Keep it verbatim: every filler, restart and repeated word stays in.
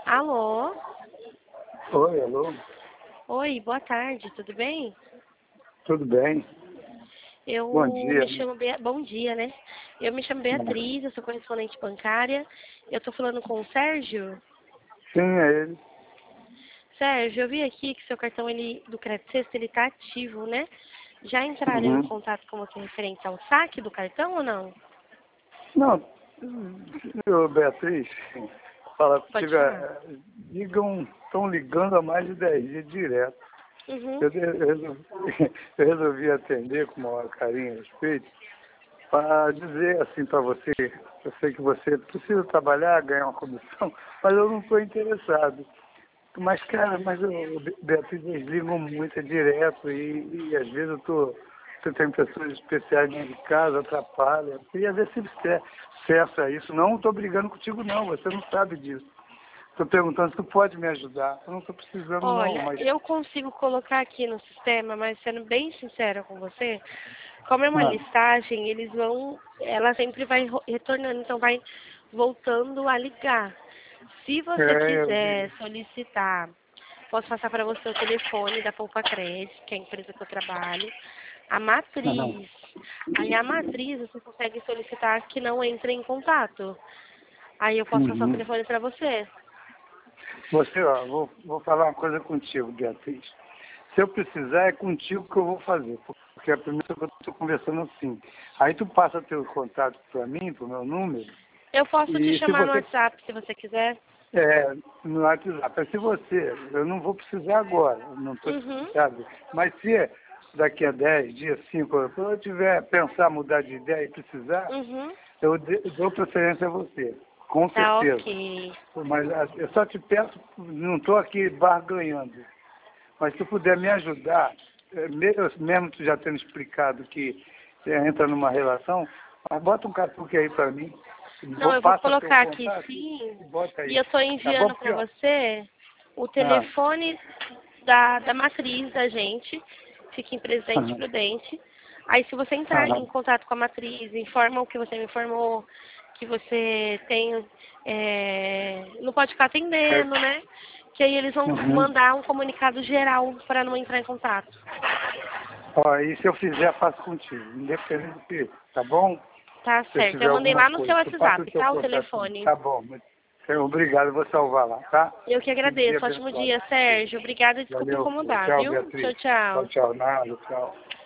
Alô? Oi, alô? Oi, boa tarde, tudo bem? Tudo bem? Eu Bom dia. me chamo Bea... Bom dia, né? Eu me chamo Beatriz, eu sou correspondente bancária. Eu tô falando com o Sérgio. Sim, é ele. Sérgio, eu vi aqui que seu cartão ele, do Crédito Sexta ele tá ativo, né? Já entraram em Uhum. contato com você referente ao saque do cartão ou não? Não, eu, Beatriz, fala Pode contigo, falar. é, ligam, estão ligando há mais de dez dias direto. Uhum. Eu, eu resolvi, eu resolvi atender com o maior carinho e respeito para dizer assim para você, eu sei que você precisa trabalhar, ganhar uma comissão, mas eu não estou interessado. Mas, cara, mas eu, Beatriz, eles ligam muito, é direto, e, e às vezes eu tô, você tem pessoas especiais dentro de casa, atrapalha. Eu queria ver se você cessa isso. Não estou brigando contigo, não, você não sabe disso. Estou perguntando se tu pode me ajudar. Eu não estou precisando, não, Olha, mas... eu consigo colocar aqui no sistema, mas sendo bem sincera com você, como é uma Ah, listagem, eles vão, ela sempre vai ro- retornando, então vai voltando a ligar. Se você é, eu quiser vi. solicitar, posso passar para você o telefone da Poupa Crédito, que é a empresa que eu trabalho, a Aham. matriz. Aí a matriz você consegue solicitar que não entre em contato. Aí eu posso passar o Uhum. telefone para você. Você, ó, vou, vou falar uma coisa contigo, Beatriz. Se eu precisar, é contigo que eu vou fazer, porque é a primeira vez que eu estou conversando assim. Aí tu passa teu contato para mim, pro meu número, Eu posso te e se chamar no você, WhatsApp se você quiser. é, no WhatsApp, mas se você, eu não vou precisar agora, não estou, Uhum. sabe? Mas se daqui a dez dias, cinco, quando eu tiver pensar mudar de ideia e precisar, Uhum. eu de- dou preferência a você, com Tá certeza. ok. Mas ah, eu só te peço, não estou aqui barganhando. Mas se tu puder me ajudar, eh, me- eu- mesmo tu já tendo explicado que eh, entra numa relação, mas bota um catuque aí para mim, Não, vou, eu vou passa teu colocar aqui contato sim. e bota E aí. eu tô Tá bom? enviando Porque, para ó, você o ah, telefone da, da matriz da gente. Fica em Presidente aham, Prudente. Aí se você entrar em aham, contato com a matriz, informa o que você me informou, que você tem. é, não pode ficar atendendo, é, né? Que aí eles vão uhum. mandar um comunicado geral para não entrar em contato. Ó, e se eu fizer, faço contigo, independente do que, tá bom? Tá Se eu certo. tiver Eu mandei alguma lá no seu coisa, tu passa o WhatsApp, teu tá? O contato, telefone. tá bom, mas, é, obrigado, eu vou salvar lá, tá? Eu que Que dia agradeço. Ótimo abençoado. dia, Sérgio. Obrigada e desculpa Valeu, incomodar, tchau, viu? Tchau, Beatriz. Tchau, tchau. tchau, nada, tchau.